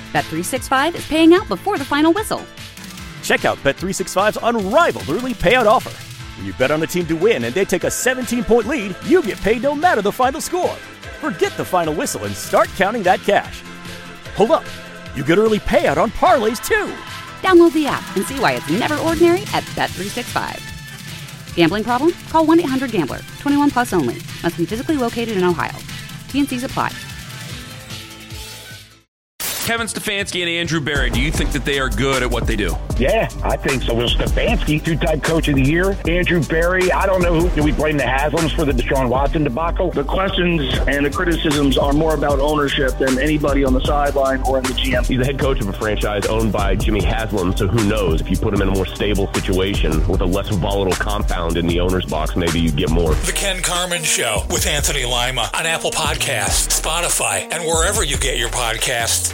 Bet365 is paying out before the final whistle. Check out Bet365's unrivaled early payout offer. When you bet on a team to win and they take a 17-point lead, you get paid no matter the final score. Forget the final whistle and start counting that cash. Hold up. You get early payout on parlays, too. Download the app and see why it's never ordinary at Bet365. Gambling problem? Call 1-800-GAMBLER. 21 plus only. Must be physically located in Ohio. T&Cs apply. Kevin Stefanski and Andrew Berry, do you think that they are good at what they do? Yeah, I think so. Well, Stefanski, two-time coach of the year. Andrew Berry, I don't know who. Do we blame the Haslams for the Deshaun Watson debacle? The questions and the criticisms are more about ownership than anybody on the sideline or in the GM. He's the head coach of a franchise owned by Jimmy Haslam, so who knows? If you put him in a more stable situation with a less volatile compound in the owner's box, maybe you get more. The Ken Carman Show with Anthony Lima on Apple Podcasts, Spotify, and wherever you get your podcasts.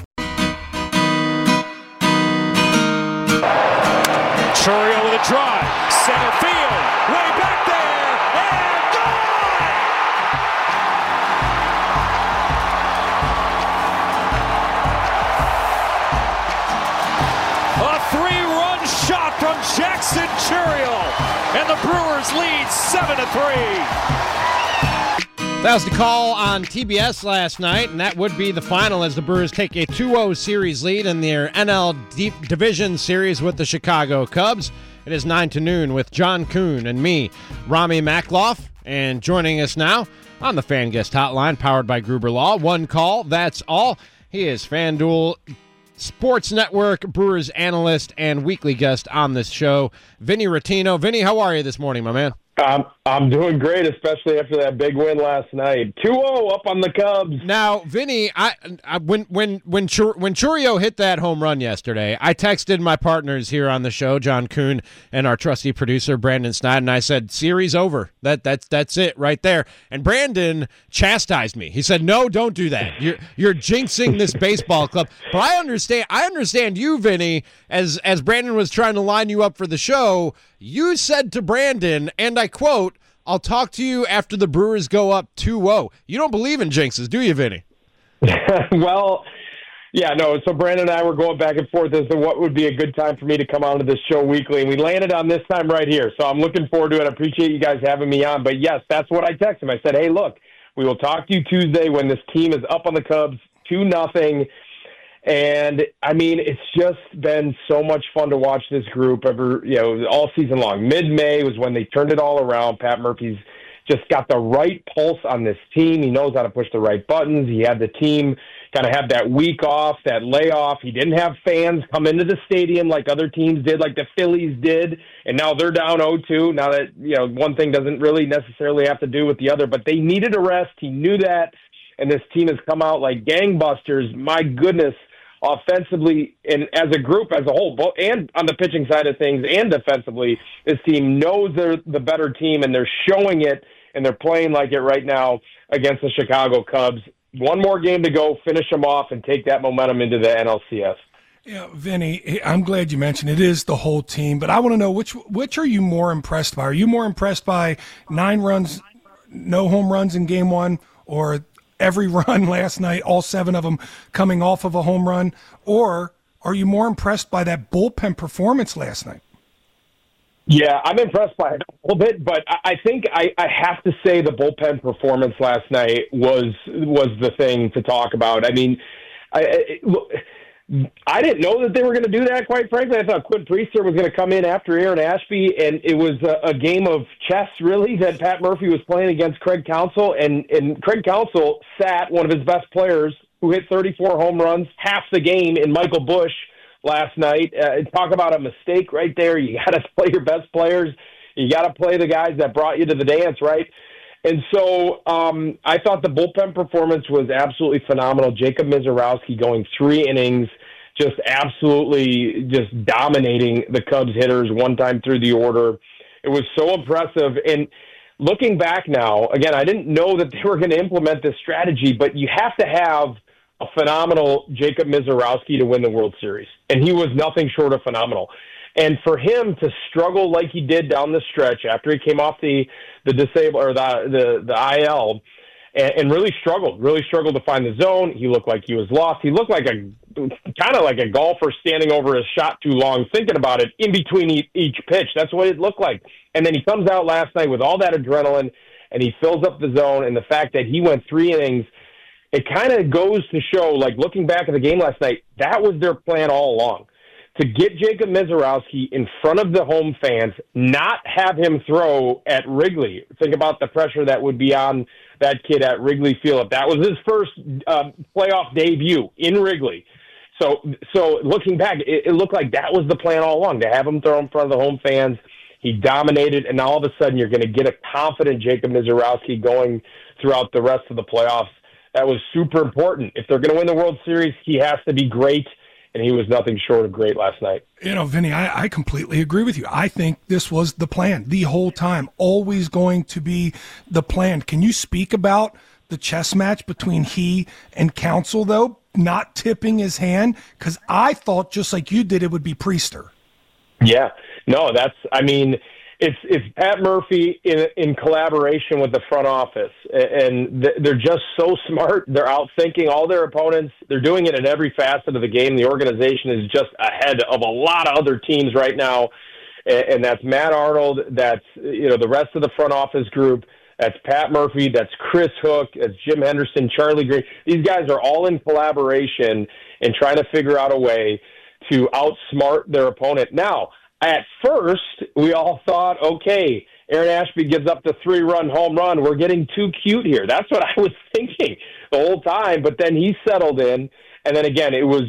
Chourio with a drive, center field, way back there, and gone! A three-run shot from Jackson Chourio, and the Brewers lead 7-3. That was the call on TBS last night, and that would be the final as the Brewers take a 2-0 series lead in their NL Division Series with the Chicago Cubs. It is 9 to noon with John Kuhn and me, Rami Makloff, and joining us now on the Fan Guest Hotline, powered by Gruber Law. One call, that's all. He is FanDuel Sports Network Brewers analyst and weekly guest on this show, Vinny Rottino. Vinny, how are you this morning, my man? I'm doing great, especially after that big win last night. 2-0 up on the Cubs. Now, Vinny, when Chourio hit that home run yesterday, I texted my partners here on the show, John Kuhn and our trusty producer Brandon Snyder, and I said, "Series over. That's it right there." And Brandon chastised me. He said, "No, don't do that. You're jinxing this baseball club." But I understand you, Vinny, as Brandon was trying to line you up for the show. You said to Brandon, and I quote, "I'll talk to you after the Brewers go up 2-0. You don't believe in jinxes, do you, Vinny? Well, yeah, no. So Brandon and I were going back and forth as to what would be a good time for me to come onto this show weekly, and we landed on this time right here. So I'm looking forward to it. I appreciate you guys having me on. But, yes, that's what I texted him. I said, hey, look, we will talk to you Tuesday when this team is up on the Cubs 2-0. And, I mean, it's just been so much fun to watch this group all season long. Mid-May was when they turned it all around. Pat Murphy's just got the right pulse on this team. He knows how to push the right buttons. He had the team kind of have that week off, that layoff. He didn't have fans come into the stadium like other teams did, like the Phillies did. And now they're down 0-2. Now that, one thing doesn't really necessarily have to do with the other. But they needed a rest. He knew that. And this team has come out like gangbusters. My goodness. Offensively and as a group as a whole, and on the pitching side of things and defensively, this team knows they're the better team, and they're showing it, and they're playing like it right now against the Chicago Cubs. One more game to go, finish them off, and take that momentum into the NLCS. Yeah, Vinny, I'm glad you mentioned it is the whole team, but I want to know which are you more impressed by? Are you more impressed by 9 runs, no home runs in game 1, or every run last night, all 7 of them coming off of a home run? Or are you more impressed by that bullpen performance last night? Yeah, I'm impressed by it a little bit, but I think I have to say the bullpen performance last night was the thing to talk about. I mean, I didn't know that they were going to do that, quite frankly. I thought Quinn Priester was going to come in after Aaron Ashby, and it was a game of chess, really, that Pat Murphy was playing against Craig Counsell, and Craig Counsell sat one of his best players who hit 34 home runs, half the game, in Michael Busch last night. Talk about a mistake right there. You got to play your best players. You got to play the guys that brought you to the dance, right? And so I thought the bullpen performance was absolutely phenomenal. Jacob Misiorowski going 3 innings, just absolutely just dominating the Cubs hitters one time through the order. It was so impressive. And looking back now, again, I didn't know that they were going to implement this strategy, but you have to have a phenomenal Jacob Misiorowski to win the World Series. And he was nothing short of phenomenal. And for him to struggle like he did down the stretch after he came off the disabled or the IL and really struggled to find the zone. He looked like he was lost. He looked like a kind of like a golfer standing over his shot too long, thinking about it in between each pitch. That's what it looked like. And then he comes out last night with all that adrenaline, and he fills up the zone. And the fact that he went 3 innings, it kind of goes to show, like looking back at the game last night, that was their plan all along. To get Jacob Misiorowski in front of the home fans, not have him throw at Wrigley. Think about the pressure that would be on that kid at Wrigley Field. If that was his first playoff debut in Wrigley. So looking back, it looked like that was the plan all along, to have him throw in front of the home fans. He dominated, and now all of a sudden you're going to get a confident Jacob Misiorowski going throughout the rest of the playoffs. That was super important. If they're going to win the World Series, he has to be great. And he was nothing short of great last night. Vinny, I completely agree with you. I think this was the plan the whole time, always going to be the plan. Can you speak about the chess match between he and Counsell, though, not tipping his hand? Because I thought, just like you did, it would be Priester. Yeah. No, it's Pat Murphy in collaboration with the front office, and they're just so smart. They're outthinking all their opponents. They're doing it in every facet of the game. The organization is just ahead of a lot of other teams right now, and that's Matt Arnold. That's the rest of the front office group. That's Pat Murphy. That's Chris Hook. That's Jim Henderson, Charlie Green. These guys are all in collaboration and trying to figure out a way to outsmart their opponent. Now, at first, we all thought, okay, Aaron Ashby gives up the 3-run home run. We're getting too cute here. That's what I was thinking the whole time. But then he settled in, and then again, it was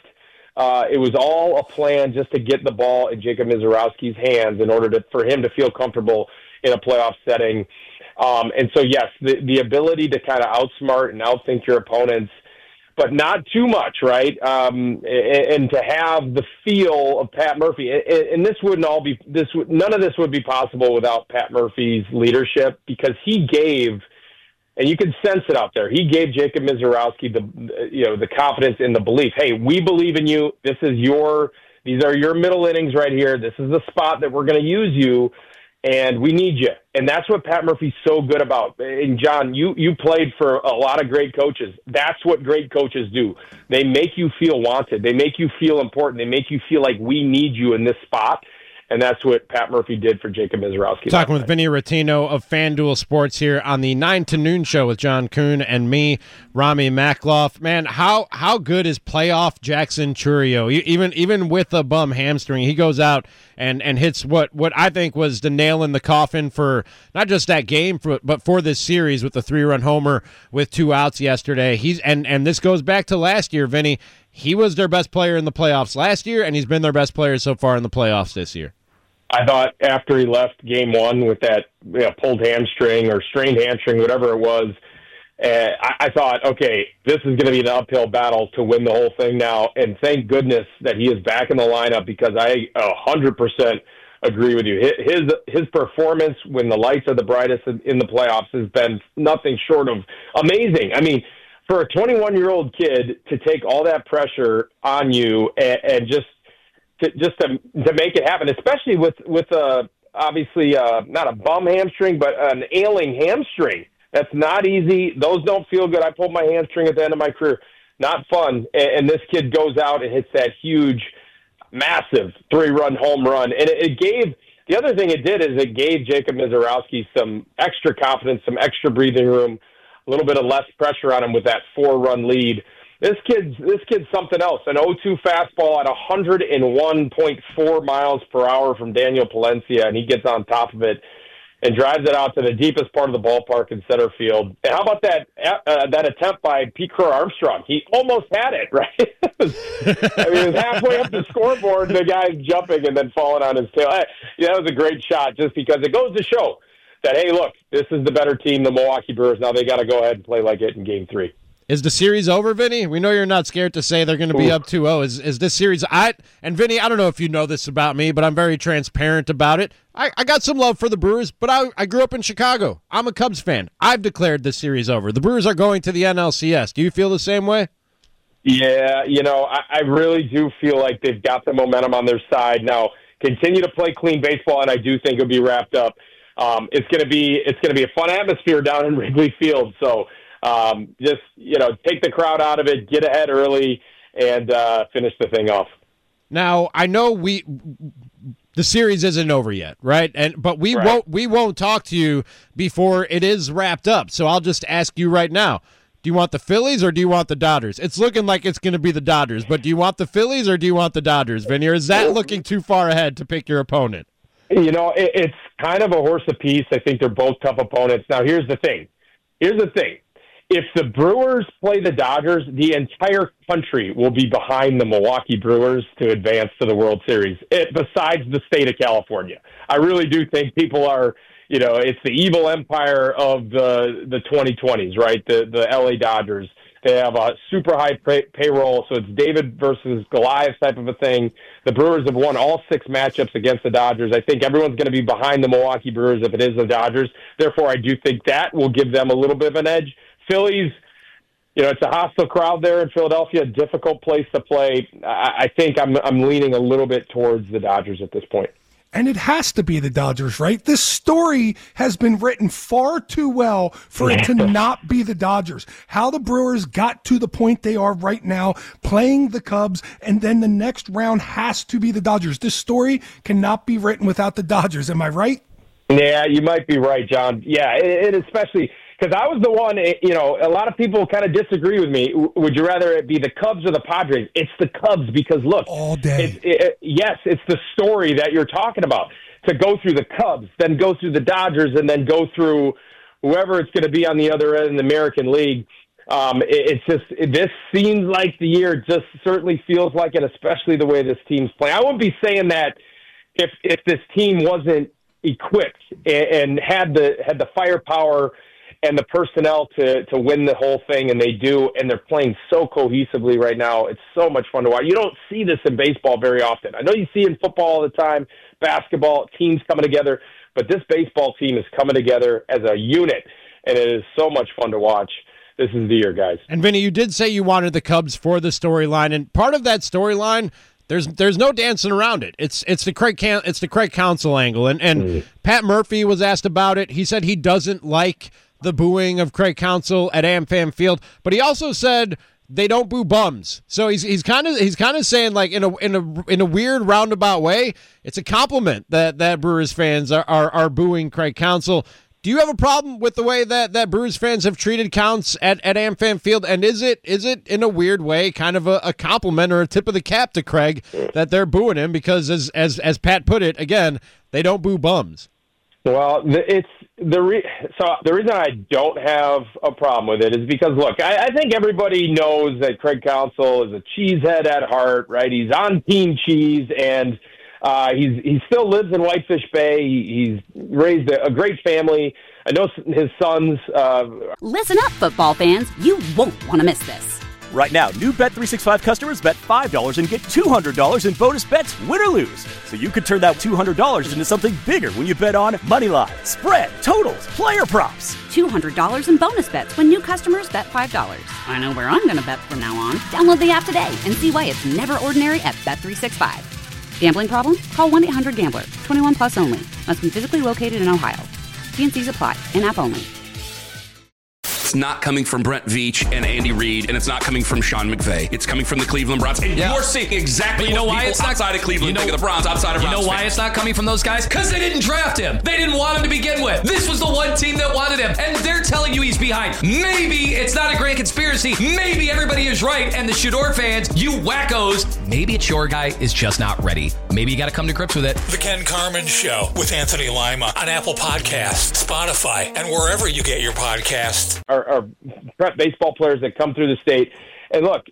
all a plan just to get the ball in Jacob Misiorowski's hands in order for him to feel comfortable in a playoff setting. And so, yes, the ability to kind of outsmart and outthink your opponents, but not too much, right? And to have the feel of Pat Murphy, and none of this would be possible without Pat Murphy's leadership, because he gave, and you can sense it out there, he gave Jacob Misiorowski the confidence and the belief. Hey, we believe in you. These are your middle innings right here. This is the spot that we're going to use you. And we need you. And that's what Pat Murphy's so good about. And, John, you played for a lot of great coaches. That's what great coaches do. They make you feel wanted. They make you feel important. They make you feel like we need you in this spot. And that's what Pat Murphy did for Jacob Misiorowski. Talking with Vinny Rottino of FanDuel Sports here on the 9 to noon show with John Kuhn and me, Rami Makloff. Man, how good is playoff Jackson Chourio? Even with a bum hamstring, he goes out and hits what I think was the nail in the coffin for not just that game, but for this series with the 3-run homer with 2 outs yesterday. And this goes back to last year, Vinny. He was their best player in the playoffs last year, and he's been their best player so far in the playoffs this year. I thought after he left game 1 with that pulled hamstring or strained hamstring, whatever it was, I thought, okay, this is going to be an uphill battle to win the whole thing now. And thank goodness that he is back in the lineup, because I 100% agree with you. His performance when the lights are the brightest in the playoffs has been nothing short of amazing. I mean, for a 21-year-old kid to take all that pressure on you and just to make it happen, especially with obviously not a bum hamstring, but an ailing hamstring. That's not easy. Those don't feel good. I pulled my hamstring at the end of my career. Not fun. And this kid goes out and hits that huge, massive 3-run home run. And the other thing it did is it gave Jacob Misiorowski some extra confidence, some extra breathing room, a little bit of less pressure on him with that 4-run lead. This kid's something else. An 0-2 fastball at 101.4 miles per hour from Daniel Palencia, and he gets on top of it and drives it out to the deepest part of the ballpark in center field. And how about that attempt by Pete Crow-Armstrong? He almost had it, right? He was halfway up the scoreboard, and the guy's jumping and then falling on his tail. That was a great shot, just because it goes to show that, hey, look, this is the better team, the Milwaukee Brewers. Now they got to go ahead and play like it in Game 3. Is the series over, Vinny? We know you're not scared to say they're going to be up 2-0. Is this series... And Vinny, I don't know if you know this about me, but I'm very transparent about it. I got some love for the Brewers, but I grew up in Chicago. I'm a Cubs fan. I've declared this series over. The Brewers are going to the NLCS. Do you feel the same way? Yeah, I really do feel like they've got the momentum on their side. Now, continue to play clean baseball, and I do think it'll be wrapped up. It's going to be a fun atmosphere down in Wrigley Field, so... just, take the crowd out of it, get ahead early, and finish the thing off. Now, I know the series isn't over yet, right? But we won't talk to you before it is wrapped up. So I'll just ask you right now. Do you want the Phillies or do you want the Dodgers? It's looking like it's going to be the Dodgers, but do you want the Phillies or do you want the Dodgers, Vinny? Or is that looking too far ahead to pick your opponent? It's kind of a horse apiece. I think they're both tough opponents. Now, here's the thing. If the Brewers play the Dodgers, the entire country will be behind the Milwaukee Brewers to advance to the World Series, besides the state of California. I really do think people are, it's the evil empire of the 2020s, right? The LA Dodgers. They have a super high payroll, so it's David versus Goliath type of a thing. The Brewers have won all 6 matchups against the Dodgers. I think everyone's going to be behind the Milwaukee Brewers if it is the Dodgers. Therefore, I do think that will give them a little bit of an edge. Phillies, it's a hostile crowd there in Philadelphia, a difficult place to play. I think I'm leaning a little bit towards the Dodgers at this point. And it has to be the Dodgers, right? This story has been written far too well for it to not be the Dodgers. How the Brewers got to the point they are right now, playing the Cubs, and then the next round has to be the Dodgers. This story cannot be written without the Dodgers. Am I right? Yeah, you might be right, John. Yeah, it especially because I was the one, a lot of people kind of disagree with me. Would you rather it be the Cubs or the Padres? It's the Cubs because, look, all day. Yes, it's the story that you're talking about. To go through the Cubs, then go through the Dodgers, and then go through whoever it's going to be on the other end in the American League. This seems like the year. It just certainly feels like it, especially the way this team's playing. I wouldn't be saying that if this team wasn't equipped and had the firepower and the personnel to win the whole thing, and they do, and they're playing so cohesively right now. It's so much fun to watch. You don't see this in baseball very often. I know you see it in football all the time, basketball, teams coming together, but this baseball team is coming together as a unit, and it is so much fun to watch. This is the year, guys. And Vinny, you did say you wanted the Cubs for the storyline, and part of that storyline, there's no dancing around it. It's the Craig Counsell angle, and Pat Murphy was asked about it. He said he doesn't like the booing of Craig Counsell at AmFam Field, but he also said they don't boo bums. So he's kind of saying, like, in a weird roundabout way, it's a compliment that Brewers fans are booing Craig Counsell. Do you have a problem with the way that Brewers fans have treated Counts at AmFam Field? And is it in a weird way kind of a compliment or a tip of the cap to Craig that they're booing him because, as Pat put it, again, they don't boo bums? Well, the reason I don't have a problem with it is because, look, I think everybody knows that Craig Counsell is a cheesehead at heart, right? He's on Team Cheese, and he still lives in Whitefish Bay. He's raised a great family. I know his sons. Listen up, football fans. You won't want to miss this. Right now, new Bet365 customers bet $5 and get $200 in bonus bets, win or lose. So you could turn that $200 into something bigger when you bet on moneyline, spread, totals, player props. $200 in bonus bets when new customers bet $5. I know where I'm going to bet from now on. Download the app today and see why it's never ordinary at Bet365. Gambling problem? Call 1-800-GAMBLER. 21 plus only. Must be physically located in Ohio. T&Cs apply. In-app only. It's not coming from Brent Veach and Andy Reid, and it's not coming from Sean McVay. It's coming from the Cleveland Browns. And you're seeing exactly why it's not outside of Cleveland think of the Browns, outside of Browns. You know why it's not coming from those guys? Because they didn't draft him. They didn't want him to begin with. This was the one team that wanted him, and they're telling you he's behind. Maybe it's not a grand conspiracy. Maybe everybody is right, and the Shador fans, you wackos, maybe it's your guy is just not ready. Maybe you got to come to grips with it. The Ken Carman Show with Anthony Lima on Apple Podcasts, Spotify, and wherever you get your podcasts. Our prep baseball players that come through the state. And look,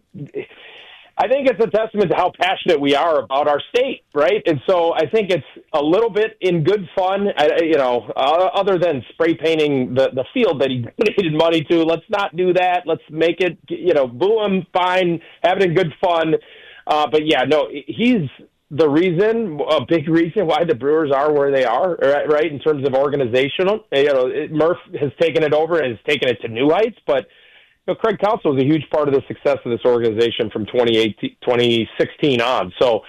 I think it's a testament to how passionate we are about our state, right? And so I think it's a little bit in good fun, other than spray painting the field that he donated money to. Let's not do that. Let's make it, boo him, fine, have it in good fun. But yeah, no, he's the reason, a big reason why the Brewers are where they are, right, in terms of organizational. Murph has taken it over and has taken it to new heights, but Craig Counsell was a huge part of the success of this organization from 2016 on. So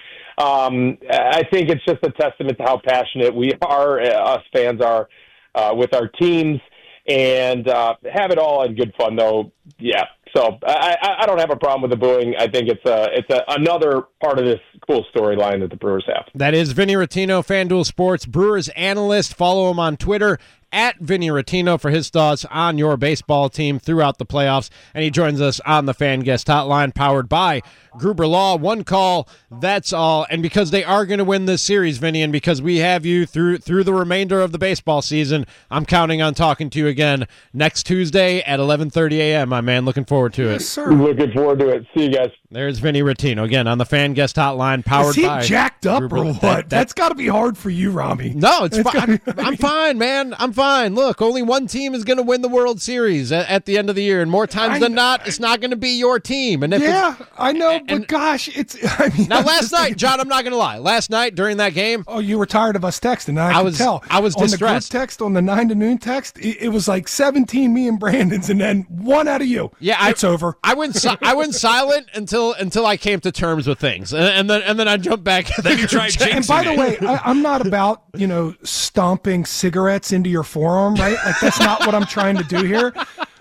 I think it's just a testament to how passionate we are, us fans are, with our teams, and have it all in good fun, though. Yeah, So I don't have a problem with the booing. I think it's another part of this cool storyline that the Brewers have. That is Vinny Rottino, FanDuel Sports Brewers analyst. Follow him on Twitter at Vinny Rottino for his thoughts on your baseball team throughout the playoffs. And he joins us on the Fan Guest Hotline, powered by Gruber Law. One call, that's all. And because they are going to win this series, Vinny, and because we have you through the remainder of the baseball season, I'm counting on talking to you again next Tuesday at 11:30 a.m., my man. Looking forward to it. Yes, sir. Looking forward to it. See you guys. There's Vinny Rottino, again, on the Fan Guest Hotline, powered by... Is he jacked up Gruber. or what? That's got to be hard for you, Rami. No, it's fine. I'm fine, man. I'm fine. Look, only one team is going to win the World Series at the end of the year, and more times than not, it's not going to be your team. And I know, but gosh, it's... I mean, now, last night, John, I'm not going to lie. Last night, during that game... Oh, you were tired of us texting. I could tell. I was distressed. On the group text, on the 9 to noon text, it was like 17 me and Brandon's, and then one out of you. Yeah, it's over. I went silent until I came to terms with things, and then I jumped back. Then you tried jinxing. And by the way, I'm not about stomping cigarettes into your forearm, right? Like that's not what I'm trying to do here.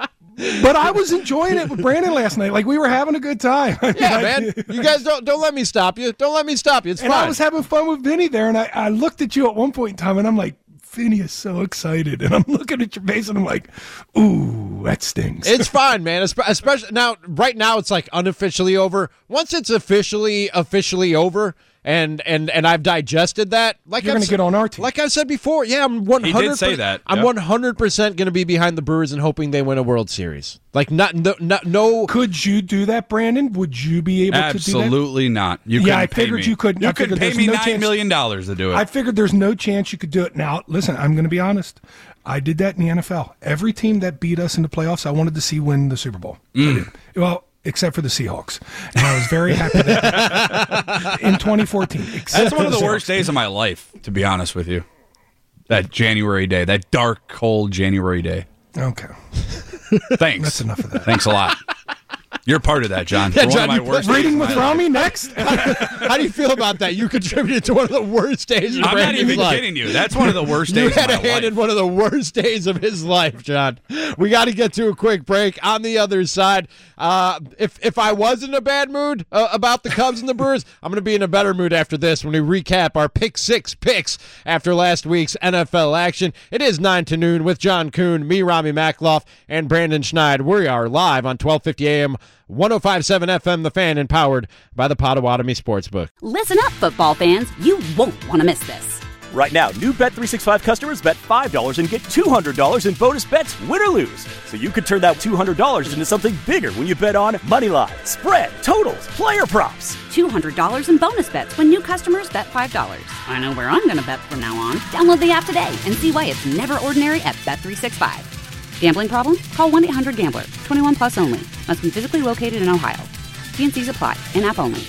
But I was enjoying it with Brandon last night. Like we were having a good time. Yeah, man. You guys don't let me stop you. Don't let me stop you. It's fine. And I was having fun with Vinny there, and I looked at you at one point in time, and I'm like, Vinny is so excited, and I'm looking at your face, and I'm like, ooh, that stings. It's fine, man. Especially now, right now, it's like unofficially over. Once it's officially over, and I've digested that, like you're going to get on our team. Like I said before, yeah, I'm 100%. He did say that. I'm 100% going to be behind the Brewers and hoping they win a World Series. Like no. Could you do that, Brandon? Would you be able to do that? Absolutely not. I figured you couldn't. You couldn't pay me $9 million to do it. I figured there's no chance you could do it. Now, listen, I'm going to be honest. I did that in the NFL. Every team that beat us in the playoffs, I wanted to see win the Super Bowl. Well, except for the Seahawks. And I was very happy that in 2014. That's one of the worst days of my life, to be honest with you. That January day, that dark, cold January day. Okay. Thanks. That's enough of that. Thanks a lot. You're part of that, John. Yeah, John, one of my worst reading with days Rami next? How do you feel about that? You contributed to one of the worst days of I'm not even life. kidding you. That's one of the worst days of my life. You had a hand in one of the worst days of his life, John. We got to get to a quick break. On the other side, if I was in a bad mood about the Cubs and the Brewers, I'm going to be in a better mood after this when we recap our Pick 6 picks after last week's NFL action. It is 9 to noon with John Kuhn, me, Rami Makloff, and Brandon Schneid. We are live on 1250 AM, 105.7 FM, The Fan, and powered by the Potawatomi Sportsbook. Listen up, football fans. You won't want to miss this. Right now, new Bet365 customers bet $5 and get $200 in bonus bets, win or lose. So you could turn that $200 into something bigger when you bet on money line, spread, totals, player props. $200 in bonus bets when new customers bet $5. I know where I'm going to bet from now on. Download the app today and see why it's never ordinary at Bet365. Gambling problem? Call 1-800-GAMBLER. 21 plus only. Must be physically located in Ohio. T&Cs apply. In-app only.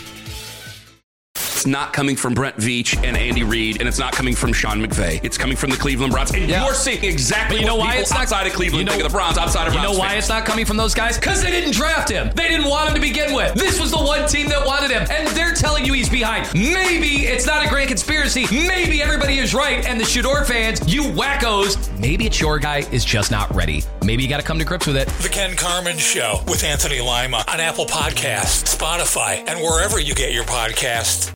It's not coming from Brent Veach and Andy Reid, and it's not coming from Sean McVay. It's coming from the Cleveland Browns. And you're seeing exactly what people outside of Cleveland think of the Browns, outside of Browns You know why fans. it's not coming from those guys? Because they didn't draft him. They didn't want him to begin with. This was the one team that wanted him, and they're telling you he's behind. Maybe it's not a grand conspiracy. Maybe everybody is right, and the Shador fans, you wackos, maybe it's your guy is just not ready. Maybe you got to come to grips with it. The Ken Carman Show with Anthony Lima on Apple Podcasts, Spotify, and wherever you get your podcasts.